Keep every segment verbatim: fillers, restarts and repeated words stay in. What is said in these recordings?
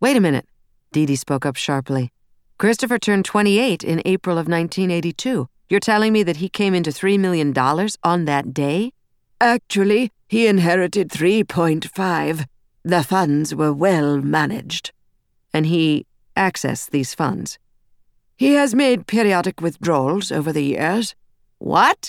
Wait a minute, Dee Dee spoke up sharply. Christopher turned twenty-eight in April of nineteen eighty-two. You're telling me that he came into three million dollars on that day? Actually, he inherited three point five. The funds were well managed. And he accessed these funds? He has made periodic withdrawals over the years. What?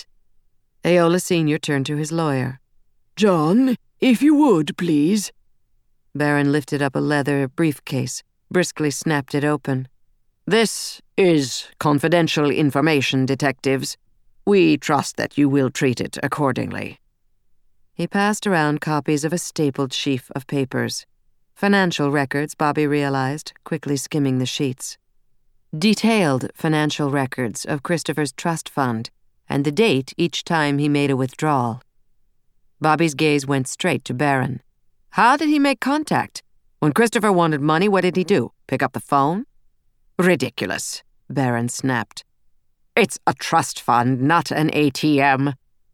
Aola Senior turned to his lawyer. John, if you would, please. Barron lifted up a leather briefcase, briskly snapped it open. This is confidential information, detectives. We trust that you will treat it accordingly. He passed around copies of a stapled sheaf of papers. Financial records, Bobby realized, quickly skimming the sheets. Detailed financial records of Christopher's trust fund and the date each time he made a withdrawal. Bobby's gaze went straight to Barron. How did he make contact? When Christopher wanted money, what did he do? Pick up the phone? Ridiculous, Barron snapped. It's a trust fund, not an A T M.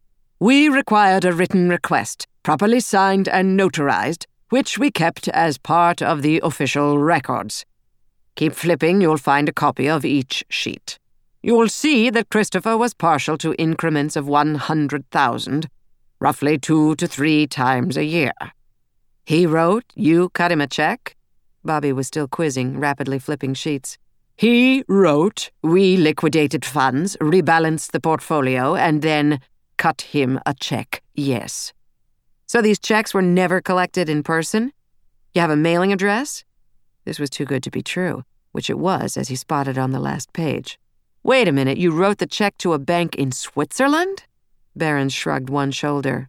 We required a written request, properly signed and notarized, which we kept as part of the official records. Keep flipping, you'll find a copy of each sheet. You'll see that Christopher was partial to increments of one hundred thousand, roughly two to three times a year. He wrote, you cut him a check? Bobby was still quizzing, rapidly flipping sheets. He wrote, we liquidated funds, rebalanced the portfolio, and then cut him a check, yes. So these checks were never collected in person? You have a mailing address? This was too good to be true, which it was as he spotted on the last page. Wait a minute, you wrote the check to a bank in Switzerland? Barron shrugged one shoulder.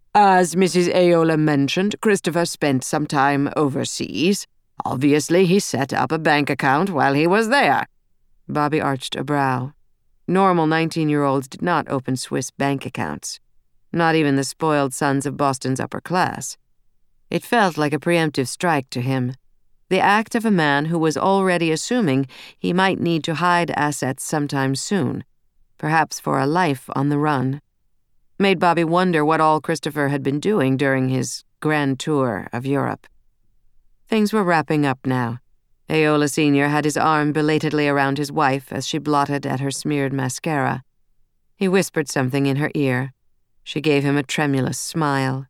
As Missus Aola mentioned, Christopher spent some time overseas. Obviously, he set up a bank account while he was there. Bobby arched a brow. Normal nineteen-year-olds did not open Swiss bank accounts. Not even the spoiled sons of Boston's upper class. It felt like a preemptive strike to him. The act of a man who was already assuming he might need to hide assets sometime soon, perhaps for a life on the run. Made Bobby wonder what all Christopher had been doing during his grand tour of Europe. Things were wrapping up now. Aola Senior had his arm belatedly around his wife as she blotted at her smeared mascara. He whispered something in her ear. She gave him a tremulous smile.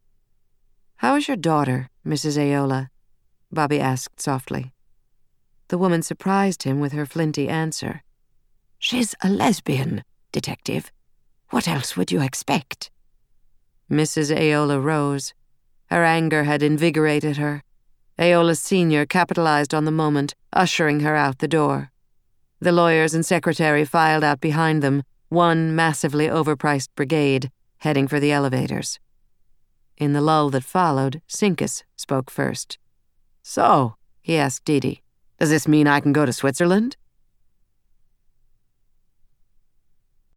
"How is your daughter, Missus Aola?" Bobby asked softly. The woman surprised him with her flinty answer. "She's a lesbian, detective. What else would you expect?" Missus Aola rose. Her anger had invigorated her. Aola Senior capitalized on the moment, ushering her out the door. The lawyers and secretary filed out behind them, one massively overpriced brigade, heading for the elevators. In the lull that followed, Sinkus spoke first. "So," he asked Dee Dee, "does this mean I can go to Switzerland?"